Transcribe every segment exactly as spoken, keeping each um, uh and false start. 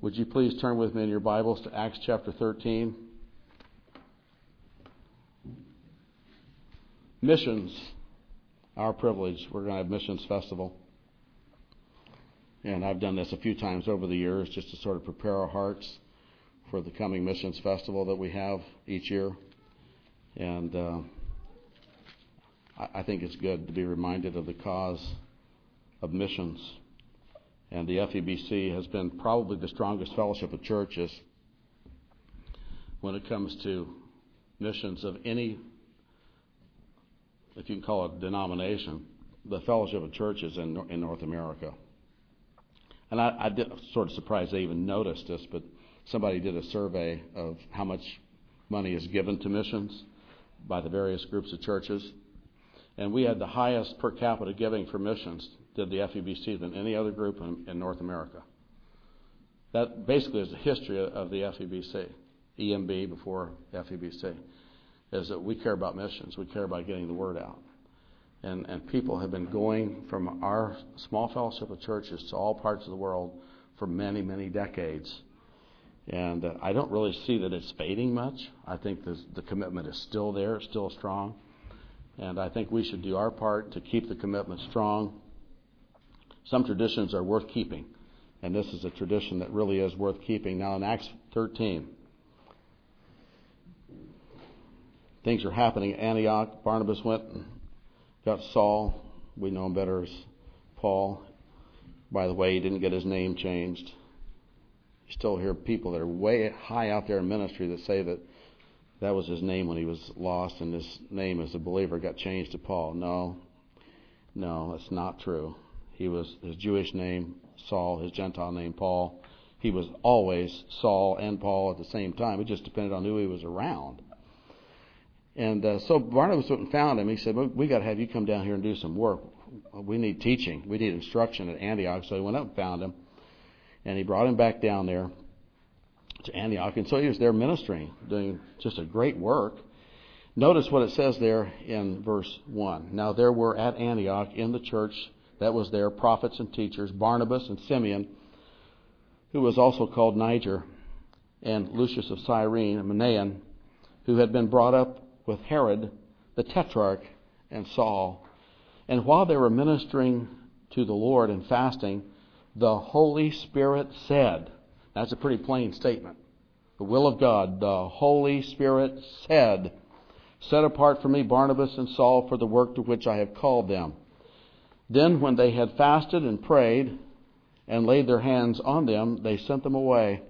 Would you please turn with me in your Bibles to Acts chapter thirteen? Missions, our privilege. We're going to have Missions Festival. And I've done this a few times over the years just to sort of prepare our hearts for the coming Missions Festival that we have each year. And uh, I think it's good to be reminded of the cause of missions. And the F E B C has been probably the strongest fellowship of churches when it comes to missions of any, if you can call it denomination, the fellowship of churches in, in North America. And I, I did sort of surprised they even noticed this, but somebody did a survey of how much money is given to missions by the various groups of churches. And we had the highest per capita giving for missions, did the F E B C, than any other group in, in North America. That basically is the history of the F E B C, E M B before F E B C, is that we care about missions. We care about getting the word out. And, and people have been going from our small fellowship of churches to all parts of the world for many, many decades. And uh, I don't really see that it's fading much. I think the, the commitment is still there, still strong. And I think we should do our part to keep the commitment strong. Some traditions are worth keeping, and this is a tradition that really is worth keeping. Now in Acts thirteen, things are happening at Antioch. Barnabas went and got Saul. We know him better as Paul. By the way, he didn't get his name changed. You still hear people that are way high out there in ministry that say that that was his name when he was lost, and his name as a believer got changed to Paul. No, no, that's not true. He was his Jewish name, Saul, his Gentile name, Paul. He was always Saul and Paul at the same time. It just depended on who he was around. And uh, so Barnabas went and found him. He said, we got to have you come down here and do some work. We need teaching. We need instruction at Antioch. So he went up and found him, and he brought him back down there to Antioch. And so he was there ministering, doing just a great work. Notice what it says there in verse one. Now there were at Antioch in the church that was there prophets and teachers, Barnabas and Simeon, who was also called Niger, and Lucius of Cyrene, and Manaen, who had been brought up with Herod the Tetrarch and Saul. And while they were ministering to the Lord and fasting, the Holy Spirit said, that's a pretty plain statement, the will of God, the Holy Spirit said, set apart for me Barnabas and Saul for the work to which I have called them. Then when they had fasted and prayed and laid their hands on them, they sent them away.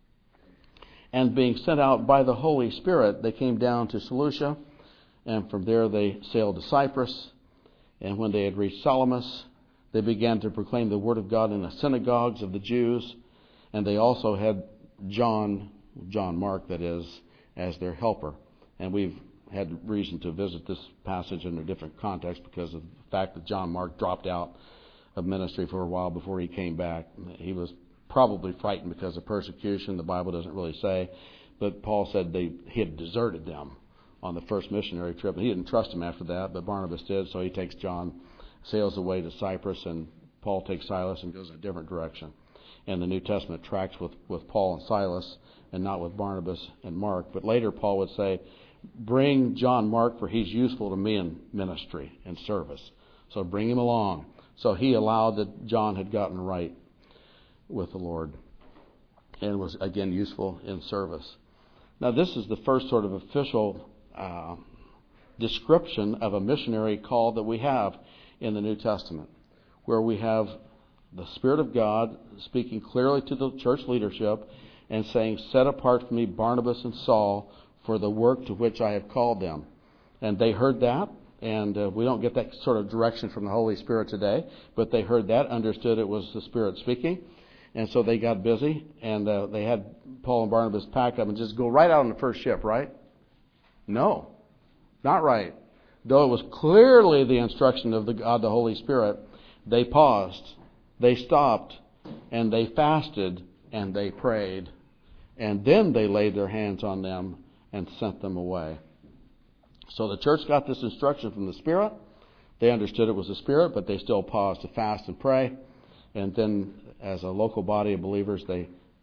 And being sent out by the Holy Spirit, they came down to Seleucia, and from there they sailed to Cyprus. And when they had reached Salamis, they began to proclaim the word of God in the synagogues of the Jews. And they also had John, John Mark, that is, as their helper. And we've had reason to visit this passage in a different context because of the fact that John Mark dropped out of ministry for a while before he came back. He was probably frightened because of persecution. The Bible doesn't really say, but Paul said they he had deserted them on the first missionary trip. He didn't trust him after that, but Barnabas did, so he takes John, sails away to Cyprus, and Paul takes Silas and goes in a different direction. And the New Testament tracks with, with Paul and Silas and not with Barnabas and Mark. But later Paul would say, bring John Mark, for he's useful to me in ministry and service. So bring him along. So he allowed that John had gotten right with the Lord and was again useful in service. Now this is the first sort of official uh, description of a missionary call that we have in the New Testament, where we have the Spirit of God speaking clearly to the church leadership and saying, set apart for me Barnabas and Saul for the work to which I have called them. And they heard that, and uh, we don't get that sort of direction from the Holy Spirit today, but they heard that, understood it was the Spirit speaking. And so they got busy, and uh, they had Paul and Barnabas pack up and just go right out on the first ship, right? No, not right. Though it was clearly the instruction of the God, the Holy Spirit, they paused, they stopped, and they fasted, and they prayed. And then they laid their hands on them and sent them away. So the church got this instruction from the Spirit. They understood it was the Spirit, but they still paused to fast and pray. And then as a local body of believers, they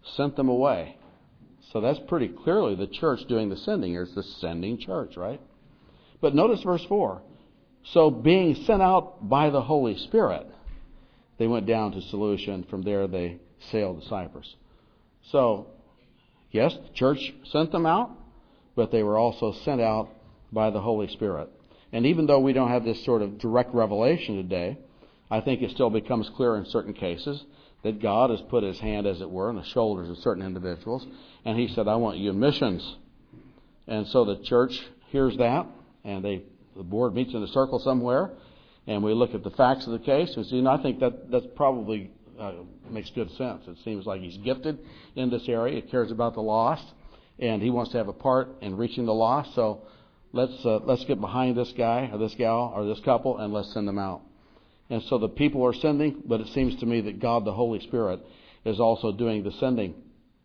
sent them away. So that's pretty clearly the church doing the sending here. It's the sending church, right? But notice verse four. So being sent out by the Holy Spirit, they went down to Seleucia, and from there they sailed to Cyprus. So, yes, the church sent them out, but they were also sent out by the Holy Spirit. And even though we don't have this sort of direct revelation today, I think it still becomes clear in certain cases that God has put his hand, as it were, on the shoulders of certain individuals, and he said, I want you in missions. And so the church hears that, and they the board meets in a circle somewhere, and we look at the facts of the case, and see, and I think that that's probably uh, makes good sense. It seems like he's gifted in this area. He cares about the lost, and he wants to have a part in reaching the lost. So let's uh, let's get behind this guy or this gal or this couple, and let's send them out. And so the people are sending, but it seems to me that God, the Holy Spirit, is also doing the sending.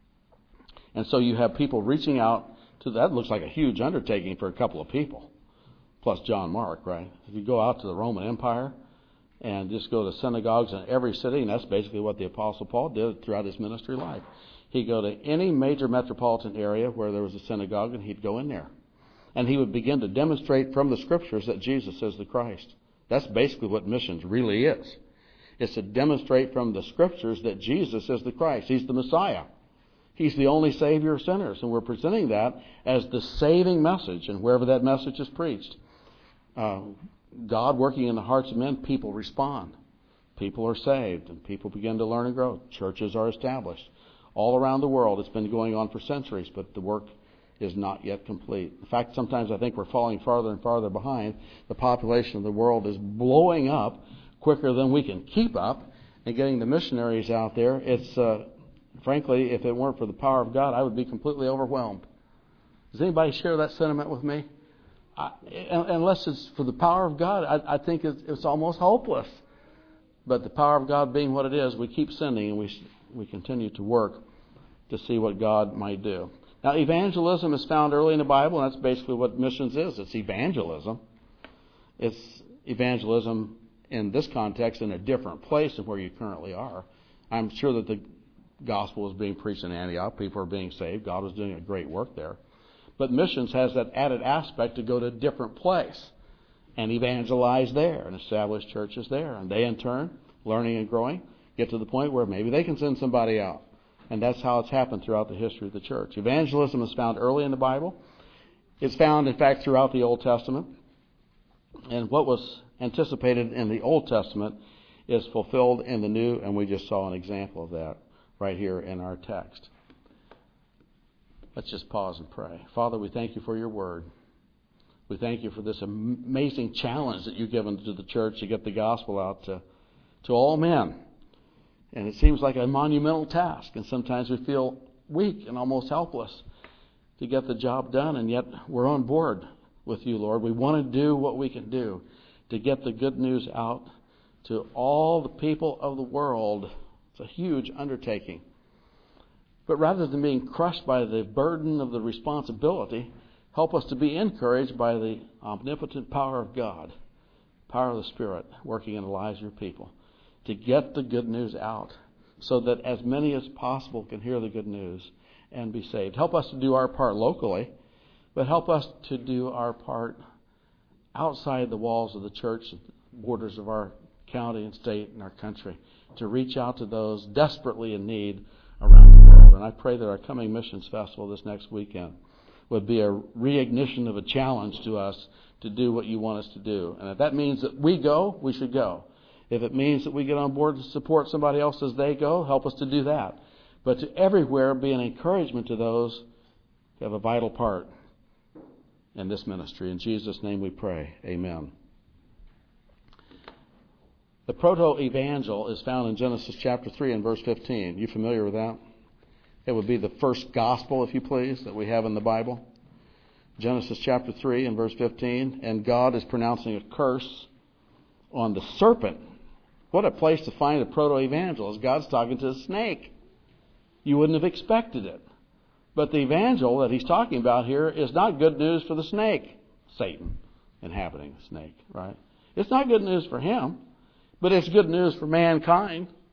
And so you have people reaching out to that. Looks like a huge undertaking for a couple of people, plus John Mark, right? If you go out to the Roman Empire and just go to synagogues in every city, and that's basically what the Apostle Paul did throughout his ministry life. He'd go to any major metropolitan area where there was a synagogue, and he'd go in there. And he would begin to demonstrate from the Scriptures that Jesus is the Christ. That's basically what missions really is. It's to demonstrate from the Scriptures that Jesus is the Christ. He's the Messiah. He's the only Savior of sinners. And we're presenting that as the saving message. And wherever that message is preached, uh, God working in the hearts of men, people respond. People are saved, and people begin to learn and grow. Churches are established. All around the world, it's been going on for centuries, but the work is not yet complete. In fact, sometimes I think we're falling farther and farther behind. The population of the world is blowing up quicker than we can keep up, and getting the missionaries out there. It's, uh, frankly, if it weren't for the power of God, I would be completely overwhelmed. Does anybody share that sentiment with me? I, unless it's for the power of God, I, I think it's, it's almost hopeless. But the power of God being what it is, we keep sending, and we we continue to work to see what God might do. Now, evangelism is found early in the Bible, and that's basically what missions is. It's evangelism. It's evangelism in this context in a different place than where you currently are. I'm sure that the gospel was being preached in Antioch. People are being saved. God was doing a great work there. But missions has that added aspect to go to a different place and evangelize there and establish churches there. And they, in turn, learning and growing, get to the point where maybe they can send somebody out. And that's how it's happened throughout the history of the church. Evangelism is found early in the Bible. It's found, in fact, throughout the Old Testament. And what was anticipated in the Old Testament is fulfilled in the New, and we just saw an example of that right here in our text. Let's just pause and pray. Father, we thank you for your word. We thank you for this amazing challenge that you've given to the church to get the gospel out to, to all men. And it seems like a monumental task, and sometimes we feel weak and almost helpless to get the job done, and yet we're on board with you, Lord. We want to do what we can do to get the good news out to all the people of the world. It's a huge undertaking. But rather than being crushed by the burden of the responsibility, help us to be encouraged by the omnipotent power of God, power of the Spirit working in the lives of your people, to get the good news out so that as many as possible can hear the good news and be saved. Help us to do our part locally, but help us to do our part outside the walls of the church, borders of our county and state and our country, to reach out to those desperately in need around the world. And I pray that our coming missions festival this next weekend would be a reignition of a challenge to us to do what you want us to do. And if that means that we go, we should go. If it means that we get on board to support somebody else as they go, help us to do that. But to everywhere be an encouragement to those who have a vital part in this ministry. In Jesus' name we pray. Amen. The proto-evangel is found in Genesis chapter three and verse fifteen. You familiar with that? It would be the first gospel, if you please, that we have in the Bible. Genesis chapter three and verse fifteen. And God is pronouncing a curse on the serpent. What a place to find a proto-evangelist. God's talking to a snake. You wouldn't have expected it. But the evangel that he's talking about here is not good news for the snake. Satan inhabiting the snake, right? It's not good news for him, but it's good news for mankind.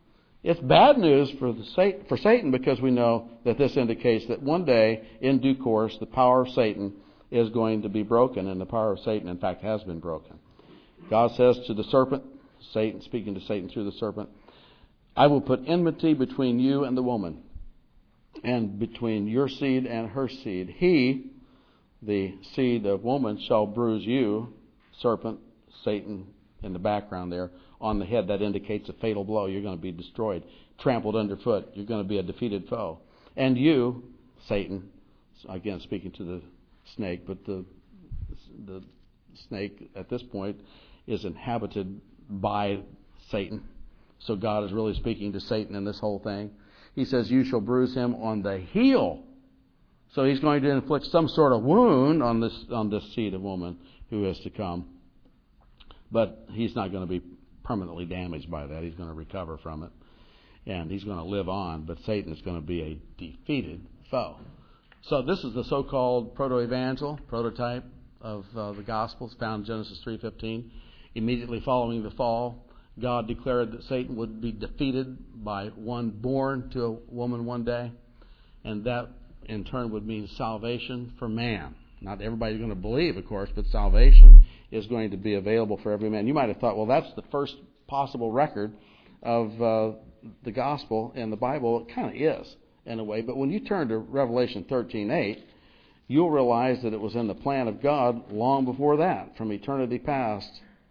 It's bad news for the for Satan, because we know that this indicates that one day, in due course, the power of Satan is going to be broken, and the power of Satan, in fact, has been broken. God says to the serpent, Satan, speaking to Satan through the serpent, I will put enmity between you and the woman, and between your seed and her seed. He, the seed of woman, shall bruise you, serpent, Satan, in the background there, on the head. That indicates a fatal blow. You're going to be destroyed, trampled underfoot. You're going to be a defeated foe. And you, Satan, again speaking to the snake, but the the snake at this point is inhabited by Satan. So God is really speaking to Satan in this whole thing. He says, you shall bruise him on the heel. So he's going to inflict some sort of wound on this on this seed of woman who is to come. But he's not going to be permanently damaged by that. He's going to recover from it. And he's going to live on. But Satan is going to be a defeated foe. So this is the so-called proto-evangel, prototype of uh, the Gospels, found in Genesis three fifteen. Immediately following the fall, God declared that Satan would be defeated by one born to a woman one day. And that, in turn, would mean salvation for man. Not everybody's going to believe, of course, but salvation is going to be available for every man. You might have thought, well, that's the first possible record of uh, the gospel in the Bible. It kind of is, in a way. But when you turn to Revelation thirteen eight, you'll realize that it was in the plan of God long before that, from eternity past.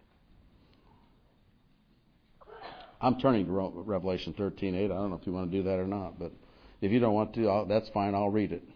I'm turning to Revelation thirteen eight. I don't know if you want to do that or not, but if you don't want to, I'll, that's fine. I'll read it.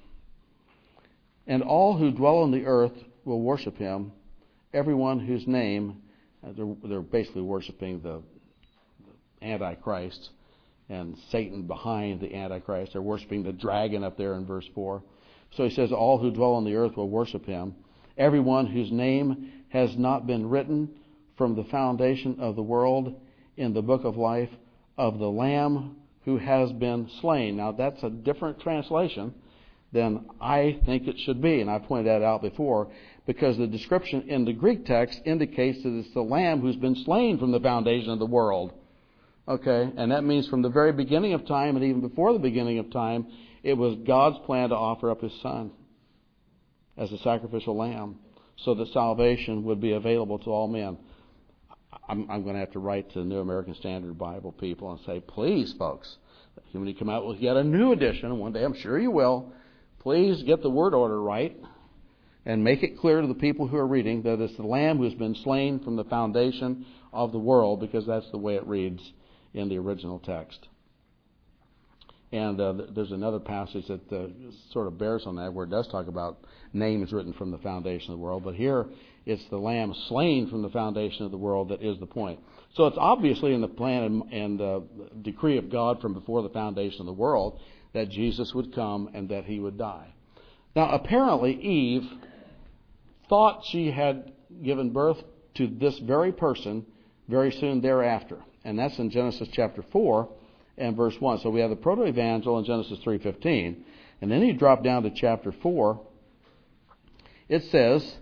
And all who dwell on the earth will worship him, everyone whose name, they're, they're basically worshiping the, the Antichrist and Satan behind the Antichrist. They're worshiping the dragon up there in verse four. So he says, all who dwell on the earth will worship him, everyone whose name has not been written from the foundation of the world in the book of life of the Lamb who has been slain. Now that's a different translation than I think it should be, and I pointed that out before, because the description in the Greek text indicates that it's the Lamb who's been slain from the foundation of the world. Okay, and that means from the very beginning of time, and even before the beginning of time, it was God's plan to offer up his Son as a sacrificial lamb so that salvation would be available to all men. I'm, I'm going to have to write to the New American Standard Bible people and say, please, folks, when you come out with yet a new edition, one day I'm sure you will, please get the word order right and make it clear to the people who are reading that it's the Lamb who's been slain from the foundation of the world, because that's the way it reads in the original text. And uh, there's another passage that uh, sort of bears on that, where it does talk about names written from the foundation of the world. But here, it's the Lamb slain from the foundation of the world that is the point. So it's obviously in the plan and, and uh, decree of God from before the foundation of the world that Jesus would come and that he would die. Now, apparently, Eve thought she had given birth to this very person very soon thereafter. And that's in Genesis chapter four and verse one. So we have the proto-evangel in Genesis three fifteen. And then you drop down to chapter four. It says,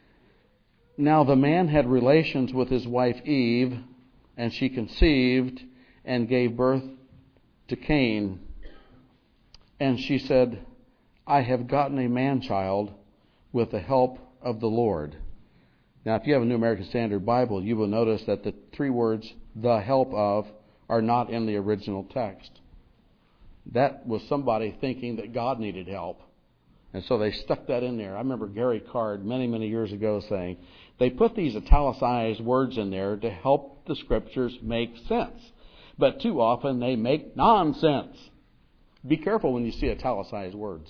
now the man had relations with his wife Eve, and she conceived and gave birth to Cain. And she said, I have gotten a man-child with the help of the Lord. Now, if you have a New American Standard Bible, you will notice that the three words, the help of, are not in the original text. That was somebody thinking that God needed help. And so they stuck that in there. I remember Gary Card many, many years ago saying, they put these italicized words in there to help the Scriptures make sense. But too often they make nonsense. Be careful when you see italicized words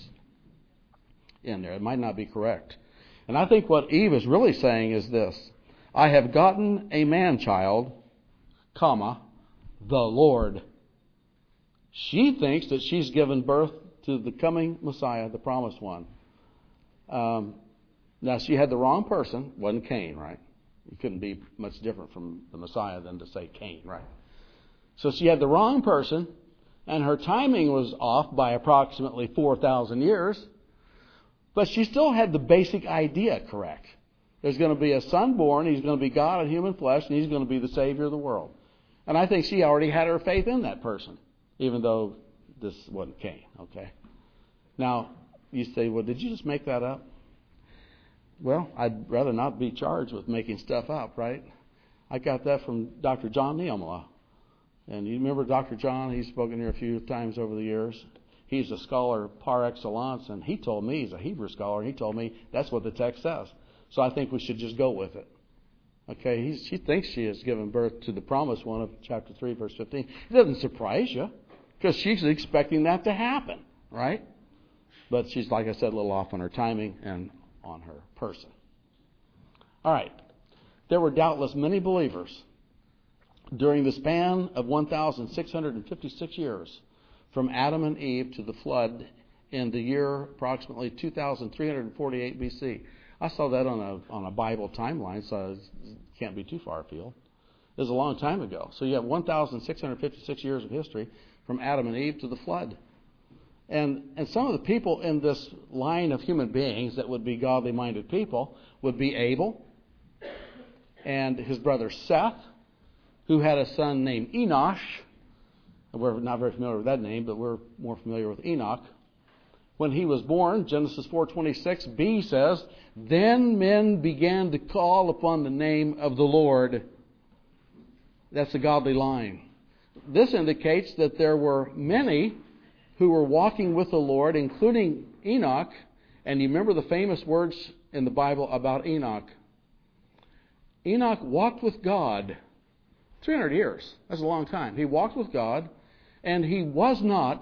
in there. It might not be correct. And I think what Eve is really saying is this. I have gotten a man-child, comma, the Lord. She thinks that she's given birth to the coming Messiah, the promised one. Um, now, she had the wrong person. It wasn't Cain, right? It couldn't be much different from the Messiah than to say Cain, right? So she had the wrong person, and her timing was off by approximately four thousand years. But she still had the basic idea correct. There's going to be a son born. He's going to be God in human flesh, and he's going to be the Savior of the world. And I think she already had her faith in that person, even though this wasn't Cain, okay? Now, you say, well, did you just make that up? Well, I'd rather not be charged with making stuff up, right? I got that from Doctor John Niemela. And you remember Doctor John? He's spoken here a few times over the years. He's a scholar par excellence, and he told me, he's a Hebrew scholar, and he told me that's what the text says. So I think we should just go with it. Okay, He's, she thinks she has given birth to the promised one of chapter three, verse fifteen. It doesn't surprise you, because she's expecting that to happen, right? But she's, like I said, a little off on her timing and on her person. All right. There were doubtless many believers during the span of one thousand six hundred fifty-six years from Adam and Eve to the flood in the year approximately two thousand three hundred forty-eight B C. I saw that on a on a Bible timeline, so it can't be too far afield. It was a long time ago. So you have one thousand six hundred fifty-six years of history from Adam and Eve to the flood. And and some of the people in this line of human beings that would be godly-minded people would be Abel and his brother Seth, who had a son named Enosh. We're not very familiar with that name, but we're more familiar with Enoch. When he was born, Genesis four twenty-six b says, "Then men began to call upon the name of the Lord." That's a godly line. This indicates that there were many who were walking with the Lord, including Enoch. And you remember the famous words in the Bible about Enoch. Enoch walked with God three hundred years. That's a long time. He walked with God, and he was not,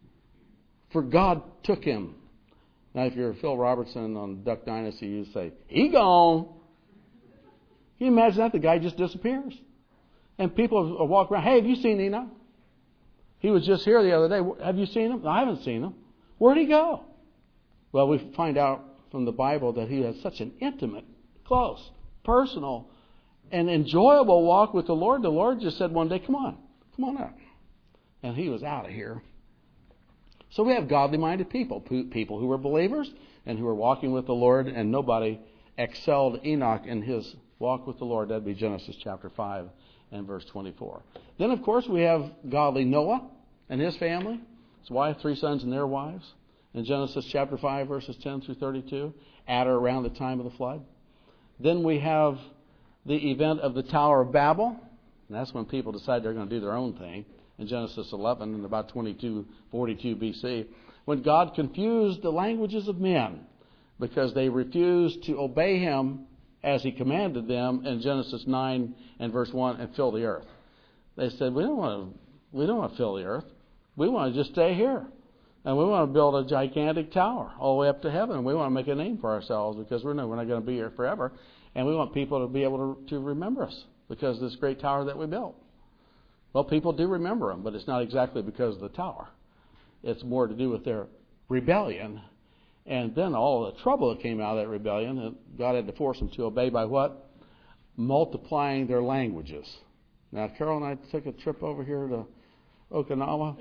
for God took him. Now, if you're Phil Robertson on Duck Dynasty, you say, "He gone." Can you imagine that? The guy just disappears. And people walk around, "Hey, have you seen Enoch? He was just here the other day. Have you seen him?" "No, I haven't seen him." "Where'd he go?" Well, we find out from the Bible that he had such an intimate, close, personal, and enjoyable walk with the Lord. The Lord just said one day, "Come on, come on up." And he was out of here. So we have godly-minded people, people who were believers and who were walking with the Lord, and nobody excelled Enoch in his walk with the Lord. That'd be Genesis chapter five and verse twenty-four. Then, of course, we have godly Noah and his family, his wife, three sons and their wives, in Genesis chapter five, verses ten through thirty-two, at or around the time of the flood. Then we have the event of the Tower of Babel, and that's when people decide they're going to do their own thing, in Genesis eleven, in about twenty-two forty-two B C, when God confused the languages of men because they refused to obey him as he commanded them in Genesis nine and verse one, and fill the earth. They said, we don't want to, we don't want to fill the earth. We want to just stay here. And we want to build a gigantic tower all the way up to heaven. And we want to make a name for ourselves because we know we're not going to be here forever. And we want people to be able to, to remember us because of this great tower that we built. Well, people do remember them, but it's not exactly because of the tower. It's more to do with their rebellion. And then all the trouble that came out of that rebellion, God had to force them to obey by what? Multiplying their languages. Now, Carol and I took a trip over here to Okinawa,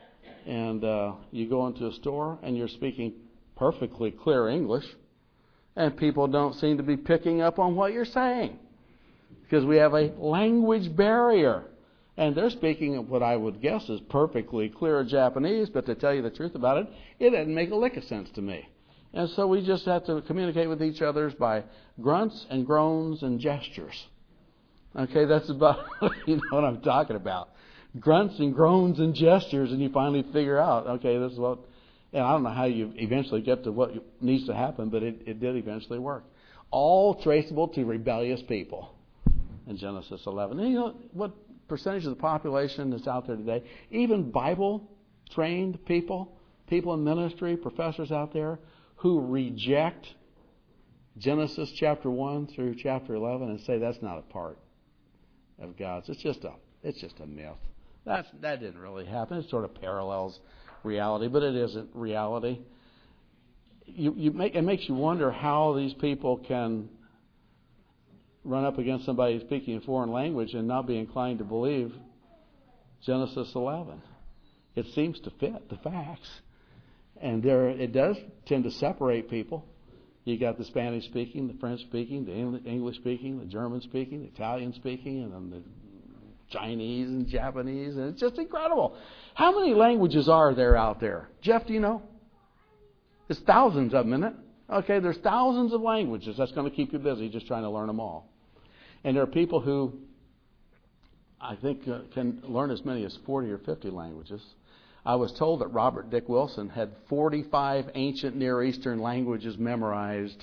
and uh, you go into a store and you're speaking perfectly clear English, and people don't seem to be picking up on what you're saying because we have a language barrier. And they're speaking of what I would guess is perfectly clear Japanese, but to tell you the truth about it, it doesn't make a lick of sense to me. And so we just have to communicate with each other by grunts and groans and gestures. Okay, that's about, you know what I'm talking about. Grunts and groans and gestures, and you finally figure out, okay, this is what, and I don't know how you eventually get to what needs to happen, but it, it did eventually work. All traceable to rebellious people in Genesis eleven. And you know what percentage of the population that's out there today, even Bible-trained people, people in ministry, professors out there, who reject Genesis chapter one through chapter eleven and say that's not a part of God's. It's just a, it's just a myth. That's, that didn't really happen. It sort of parallels reality, but it isn't reality. You, you make, it makes you wonder how these people can run up against somebody speaking a foreign language and not be inclined to believe Genesis eleven. It seems to fit the facts. And there, it does tend to separate people. You got the Spanish speaking, the French speaking, the English speaking, the German speaking, the Italian speaking, and then the Chinese and Japanese, and it's just incredible. How many languages are there out there? Jeff, do you know? There's thousands of them, isn't it? Okay, there's thousands of languages. That's going to keep you busy just trying to learn them all. And there are people who, I think, uh, can learn as many as forty or fifty languages. I was told that Robert Dick Wilson had forty-five ancient Near Eastern languages memorized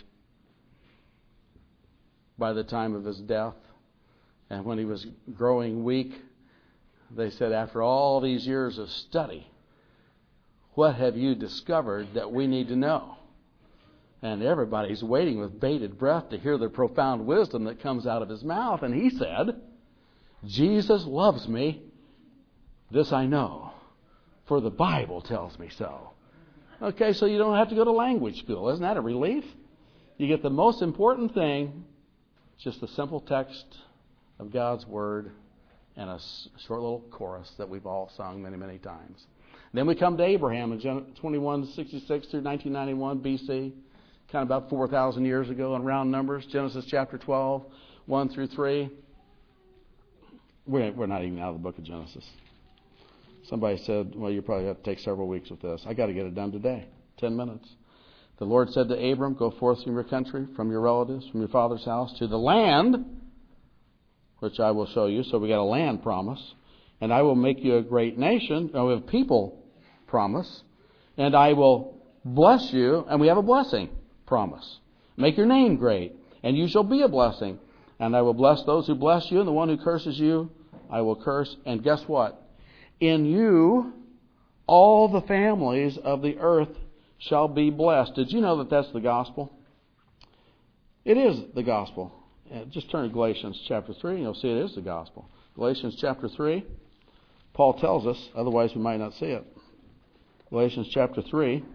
by the time of his death. And when he was growing weak, they said, after all these years of study, what have you discovered that we need to know? And everybody's waiting with bated breath to hear the profound wisdom that comes out of his mouth. And he said, Jesus loves me, this I know, for the Bible tells me so. Okay, so you don't have to go to language school. Isn't that a relief? You get the most important thing, just the simple text of God's Word and a short little chorus that we've all sung many, many times. Then we come to Abraham in twenty-one sixty-six through nineteen ninety-one B C, kind of about four thousand years ago in round numbers. Genesis chapter twelve, one through three. We're, we're not even out of the book of Genesis. Somebody said, well, you probably have to take several weeks with this. I got to get it done today. Ten minutes. The Lord said to Abram, go forth from your country, from your relatives, from your father's house, to the land which I will show you. So we got a land promise. And I will make you a great nation. Oh, we have people promise. And I will bless you. And we have a blessing promise. Make your name great. And you shall be a blessing. And I will bless those who bless you. And the one who curses you, I will curse. And guess what? In you, all the families of the earth shall be blessed. Did you know that that's the gospel? It is the gospel. Just turn to Galatians chapter three, and you'll see it is the gospel. Galatians chapter three, Paul tells us, otherwise we might not see it. Galatians chapter three.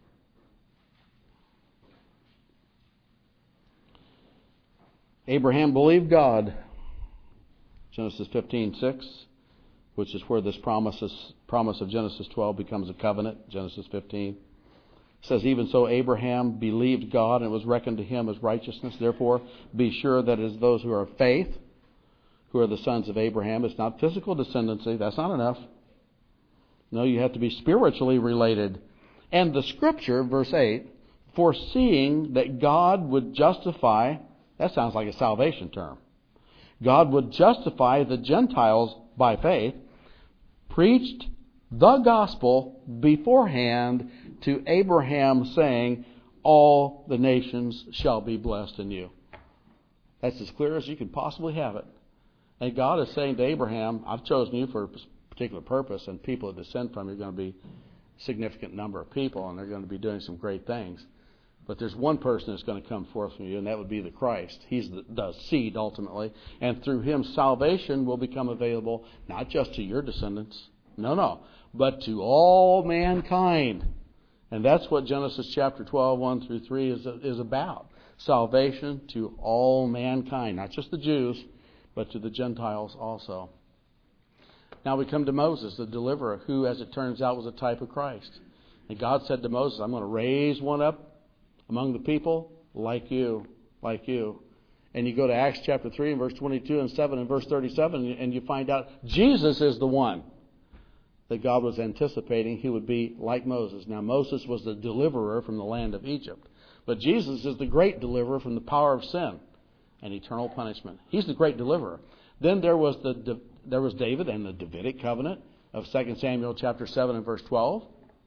Abraham believed God. Genesis fifteen six, which is where this promise, is, promise of Genesis twelve becomes a covenant. Genesis fifteen. It says, even so Abraham believed God, and it was reckoned to him as righteousness. Therefore, be sure that it is those who are of faith who are the sons of Abraham. It's not physical descendancy. That's not enough. No, you have to be spiritually related. And the Scripture, verse eight, foreseeing that God would justify, that sounds like a salvation term. God would justify the Gentiles by faith, preached the gospel beforehand to Abraham, saying, all the nations shall be blessed in you. That's as clear as you can possibly have it. And God is saying to Abraham, I've chosen you for a particular purpose, and people that descend from you are going to be a significant number of people, and they're going to be doing some great things. But there's one person that's going to come forth from you, and that would be the Christ. He's the, the seed, ultimately. And through him, salvation will become available, not just to your descendants. No, no. But to all mankind. And that's what Genesis chapter twelve, one through three is, is about. Salvation to all mankind. Not just the Jews, but to the Gentiles also. Now we come to Moses, the deliverer, who, as it turns out, was a type of Christ. And God said to Moses, I'm going to raise one up among the people like you, like you. And you go to Acts chapter three and verse twenty-two and seven and verse thirty-seven, and you find out Jesus is the one that God was anticipating he would be like Moses. Now, Moses was the deliverer from the land of Egypt. But Jesus is the great deliverer from the power of sin and eternal punishment. He's the great deliverer. Then there was the there was David and the Davidic covenant of Second Samuel chapter seven and verse twelve.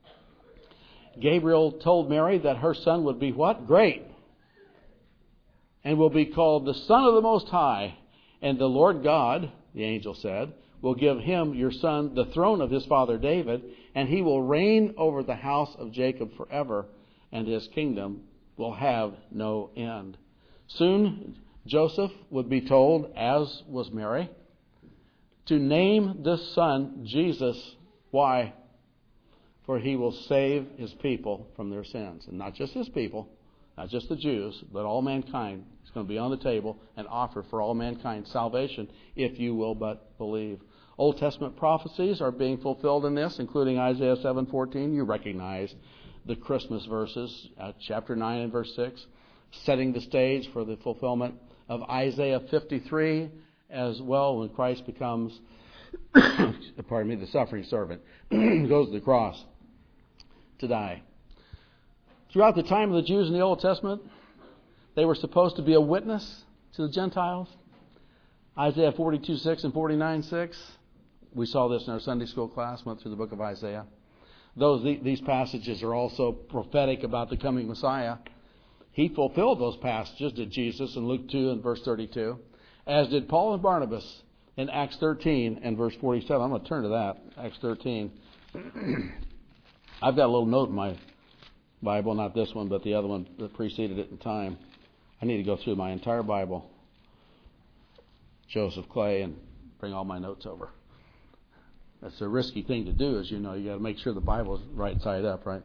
Gabriel told Mary that her son would be what? Great. And will be called the Son of the Most High. And the Lord God, the angel said, will give him, your son, the throne of his father David, and he will reign over the house of Jacob forever, and his kingdom will have no end. Soon Joseph would be told, as was Mary, to name this son Jesus. Why? For he will save his people from their sins. And not just his people, not just the Jews, but all mankind. It's going to be on the table and offer for all mankind salvation, if you will but believe. Old Testament prophecies are being fulfilled in this, including Isaiah seven fourteen. You recognize the Christmas verses, uh, chapter nine and verse six, setting the stage for the fulfillment of Isaiah fifty-three as well when Christ becomes, pardon me, the suffering servant, goes to the cross to die. Throughout the time of the Jews in the Old Testament, they were supposed to be a witness to the Gentiles. Isaiah forty-two six and forty-nine six. We saw this in our Sunday school class, went through the book of Isaiah. Those These passages are also prophetic about the coming Messiah. He fulfilled those passages, did Jesus, in Luke two and verse thirty-two, as did Paul and Barnabas in Acts thirteen and verse forty-seven. I'm going to turn to that, Acts thirteen. I've got a little note in my Bible, not this one, but the other one that preceded it in time. I need to go through my entire Bible, Joseph Clay, and bring all my notes over. That's a risky thing to do, as you know. You got to make sure the Bible is right side up, right?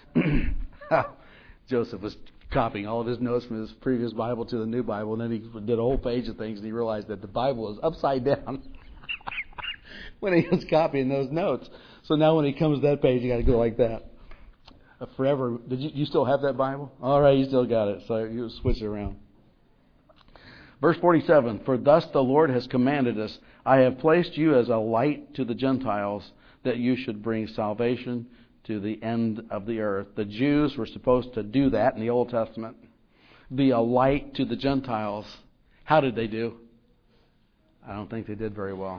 Joseph was copying all of his notes from his previous Bible to the new Bible, and then he did a whole page of things, and he realized that the Bible was upside down when he was copying those notes. So now when he comes to that page, you got to go like that. Uh, forever. Did you, you still have that Bible? All right, you still got it. So you switch it around. Verse forty-seven, for thus the Lord has commanded us, I have placed you as a light to the Gentiles, that you should bring salvation to the end of the earth. The Jews were supposed to do that in the Old Testament. Be a light to the Gentiles. How did they do? I don't think they did very well.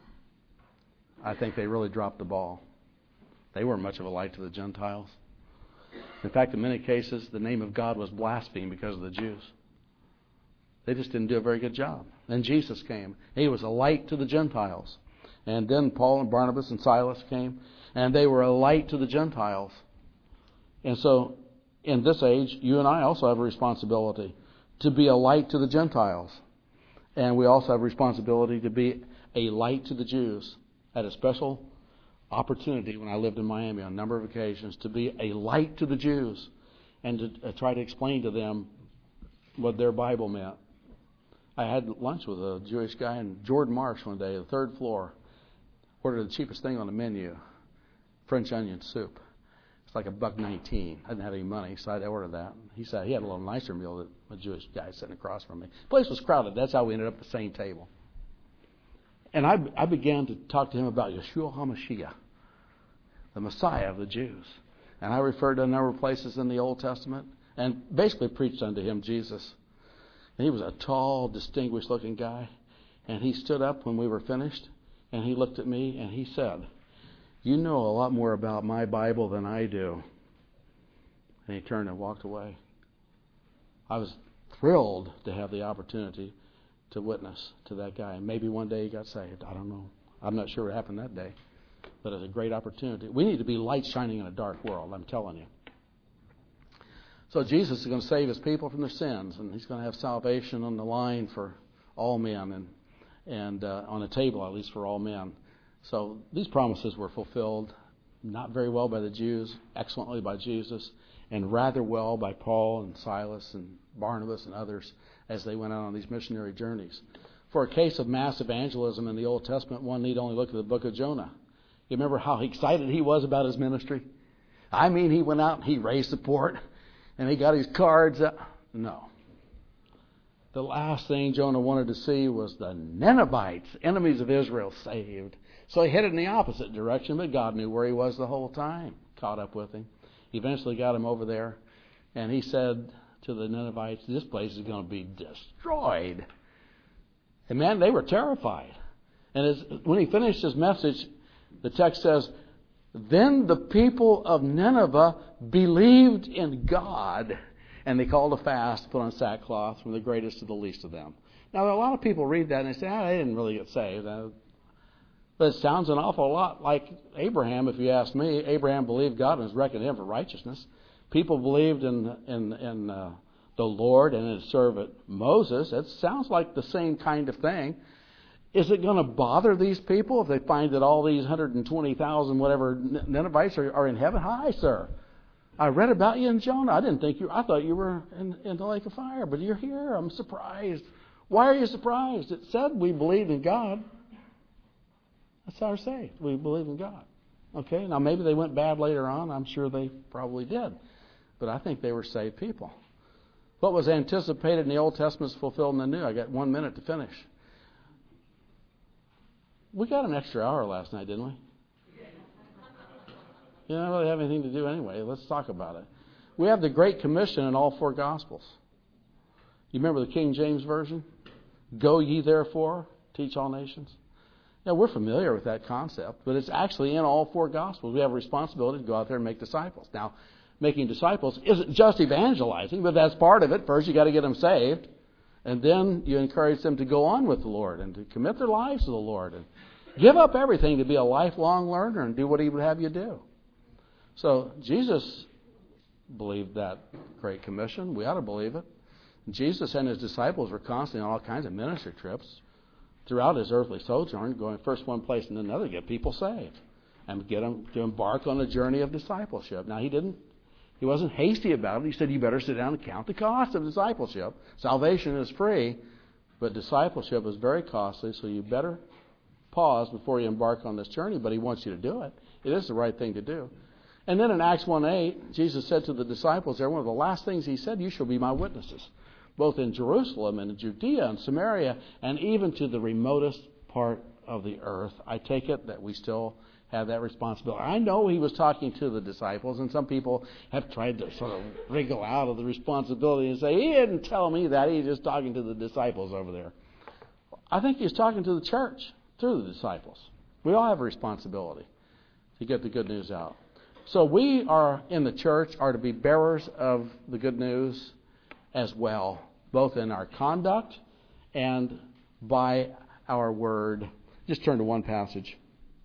I think they really dropped the ball. They weren't much of a light to the Gentiles. In fact, in many cases, the name of God was blasphemed because of the Jews. They just didn't do a very good job. Then Jesus came. He was a light to the Gentiles. And then Paul and Barnabas and Silas came, and they were a light to the Gentiles. And so, in this age, you and I also have a responsibility to be a light to the Gentiles. And we also have a responsibility to be a light to the Jews. I had a special opportunity when I lived in Miami on a number of occasions to be a light to the Jews and to uh, try to explain to them what their Bible meant. I had lunch with a Jewish guy in Jordan Marsh one day, the third floor. Ordered the cheapest thing on the menu, French onion soup. It's like a buck nineteen. I didn't have any money, so I ordered that. He said he had a little nicer meal than a Jewish guy sitting across from me. The place was crowded. That's how we ended up at the same table. And I, I began to talk to him about Yeshua HaMashiach, the Messiah of the Jews. And I referred to a number of places in the Old Testament and basically preached unto him Jesus. And he was a tall, distinguished-looking guy. And he stood up when we were finished, and he looked at me, and he said, you know a lot more about my Bible than I do. And he turned and walked away. I was thrilled to have the opportunity to witness to that guy. And maybe one day he got saved. I don't know. I'm not sure what happened that day. But it's a great opportunity. We need to be light shining in a dark world, I'm telling you. So Jesus is going to save his people from their sins, and he's going to have salvation on the line for all men, and and uh, on a table at least for all men. So these promises were fulfilled, not very well by the Jews, excellently by Jesus, and rather well by Paul and Silas and Barnabas and others as they went out on these missionary journeys. For a case of mass evangelism in the Old Testament, one need only look at the book of Jonah. You remember how excited he was about his ministry? I mean, he went out and he raised support, and he got his cards up. No. The last thing Jonah wanted to see was the Ninevites, enemies of Israel, saved. So he headed in the opposite direction, but God knew where he was the whole time, caught up with him. He eventually got him over there, and he said to the Ninevites, this place is going to be destroyed. And man, they were terrified. And as, when he finished his message, the text says, then the people of Nineveh believed in God, and they called a fast, put on sackcloth, from the greatest to the least of them. Now, a lot of people read that and they say, ah, they didn't really get saved. But it sounds an awful lot like Abraham, if you ask me. Abraham believed God and was reckoned to him for righteousness. People believed in in, in uh, the Lord and his servant Moses. It sounds like the same kind of thing. Is it going to bother these people if they find that all these one hundred twenty thousand whatever Ninevites are, are in heaven? Hi, sir. I read about you in Jonah. I didn't think you. I thought you were in, in the lake of fire, but you're here. I'm surprised. Why are you surprised? It said we believed in God. That's our say. We believe in God. Okay. Now maybe they went bad later on. I'm sure they probably did, but I think they were saved people. What was anticipated in the Old Testament is fulfilled in the New. I got one minute to finish. We got an extra hour last night, didn't we? You don't really have anything to do anyway. Let's talk about it. We have the Great Commission in all four Gospels. You remember the King James Version? Go ye therefore, teach all nations. Now, we're familiar with that concept, but it's actually in all four Gospels. We have a responsibility to go out there and make disciples. Now, making disciples isn't just evangelizing, but that's part of it. First, you got to get them saved, and then you encourage them to go on with the Lord and to commit their lives to the Lord and give up everything to be a lifelong learner and do what He would have you do. So, Jesus believed that Great Commission. We ought to believe it. Jesus and His disciples were constantly on all kinds of ministry trips throughout His earthly sojourn, going first one place and another to get people saved and get them to embark on a journey of discipleship. Now, He didn't, He wasn't hasty about it. He said, you better sit down and count the cost of discipleship. Salvation is free, but discipleship is very costly, so you better pause before you embark on this journey, but He wants you to do it. It is the right thing to do. And then in Acts one eight, Jesus said to the disciples there, one of the last things He said, you shall be my witnesses, both in Jerusalem and in Judea and Samaria, and even to the remotest part of the earth. I take it that we still have that responsibility. I know He was talking to the disciples, and some people have tried to sort of wriggle out of the responsibility and say, He didn't tell me that, He's just talking to the disciples over there. I think He's talking to the church through the disciples. We all have a responsibility to get the good news out. So we are in the church are to be bearers of the good news as well, both in our conduct and by our word. Just turn to one passage.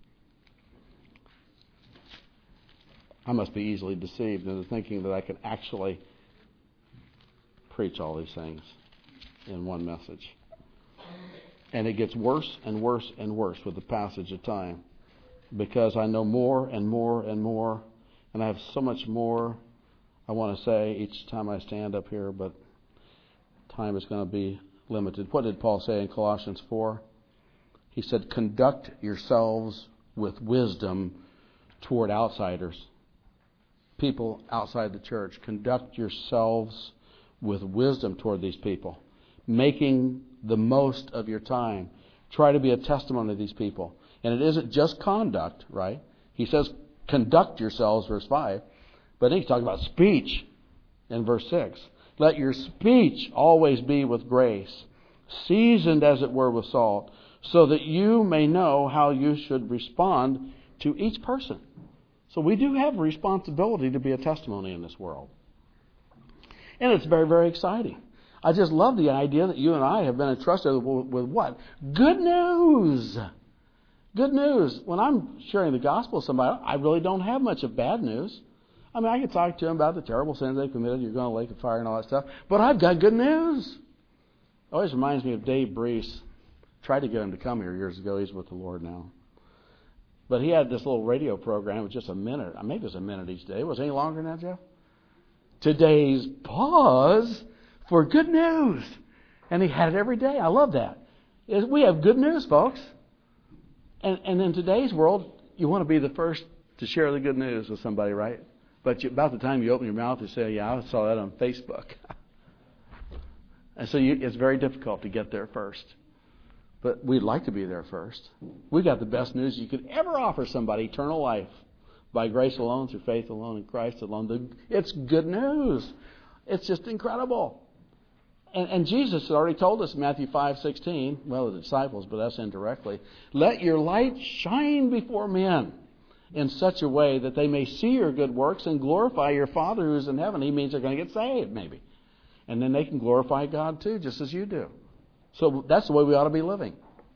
I must be easily deceived into thinking that I can actually preach all these things in one message. And it gets worse and worse and worse with the passage of time, because I know more and more and more, and I have so much more I want to say each time I stand up here, but time is going to be limited. What did Paul say in Colossians four? He said, conduct yourselves with wisdom toward outsiders. People outside the church, conduct yourselves with wisdom toward these people, making the most of your time. Try to be a testimony to these people. And it isn't just conduct, right? He says, conduct yourselves, verse five. But then he's talking about speech in verse six. Let your speech always be with grace, seasoned as it were with salt, so that you may know how you should respond to each person. So we do have a responsibility to be a testimony in this world. And it's very, very exciting. I just love the idea that you and I have been entrusted with, with what? Good news. Good news. When I'm sharing the gospel with somebody, I really don't have much of bad news. I mean, I can talk to them about the terrible sins they've committed, you're going to lake of fire and all that stuff, but I've got good news. It always reminds me of Dave Brees. Tried to get him to come here years ago. He's with the Lord now. But he had this little radio program with just a minute. Maybe it was a minute each day. Was it any longer than that, Jeff? Today's pause for good news. And he had it every day. I love that. We have good news, folks. And, and in today's world, you want to be the first to share the good news with somebody, right? But you, about the time you open your mouth, you say, yeah, I saw that on Facebook. And so you, it's very difficult to get there first. But we'd like to be there first. We got the best news you could ever offer somebody, eternal life, by grace alone, through faith alone, in Christ alone. It's good news. It's just incredible. And, and Jesus had already told us in Matthew five sixteen, well, the disciples, but us indirectly, let your light shine before men in such a way that they may see your good works and glorify your Father who is in heaven. He means they're going to get saved, maybe. And then they can glorify God too, just as you do. So that's the way we ought to be living.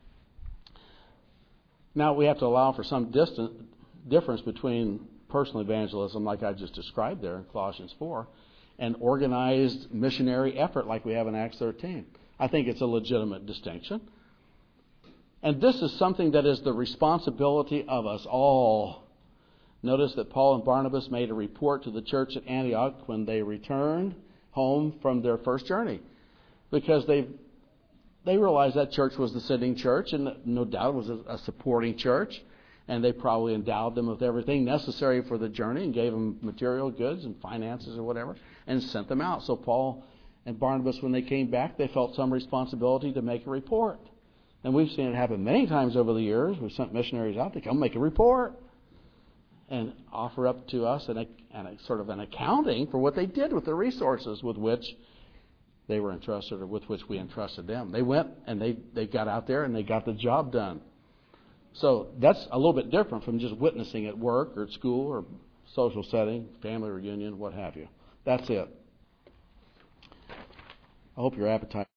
Now we have to allow for some distant difference between personal evangelism, like I just described there in Colossians four, and organized missionary effort like we have in Acts thirteen. I think it's a legitimate distinction. And this is something that is the responsibility of us all. Notice that Paul and Barnabas made a report to the church at Antioch when they returned home from their first journey, because they they realized that church was the sitting church, and no doubt it was a, a supporting church, and they probably endowed them with everything necessary for the journey and gave them material goods and finances or whatever and sent them out. So Paul and Barnabas, when they came back, they felt some responsibility to make a report And we've seen it happen many times over the years. We've sent missionaries out to come make a report and offer up to us an, an, a sort of an accounting for what they did with the resources with which they were entrusted or with which we entrusted them. They went and they, they got out there and they got the job done. So that's a little bit different from just witnessing at work or at school or social setting, family reunion, what have you. That's it. I hope your appetite